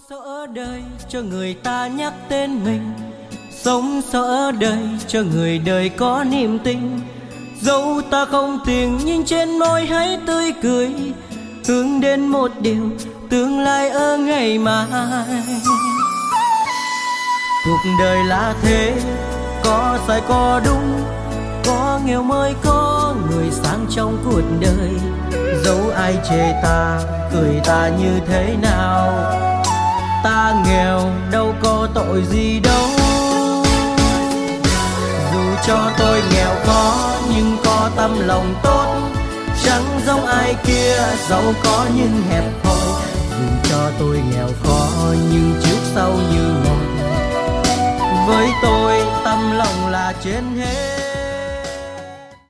sống ở đời cho người ta nhắc tên mình, sống ở đời cho người đời có niềm tin. Dẫu ta không tiền nhưng trên môi hãy tươi cười, hướng đến một điều tương lai ở ngày mai. Cuộc đời là thế, có sai có đúng, có nghèo mới có người sáng trong cuộc đời. Dẫu ai chê ta, cười ta như thế nào, ta nghèo đâu có tội gì đâu. Dù cho tôi nghèo khó nhưng có tâm lòng tốt, chẳng giống ai kia giàu có nhưng hẹp hòi. Dù cho tôi nghèo khó nhưng trước sau như một, với tôi tâm lòng là trên hết.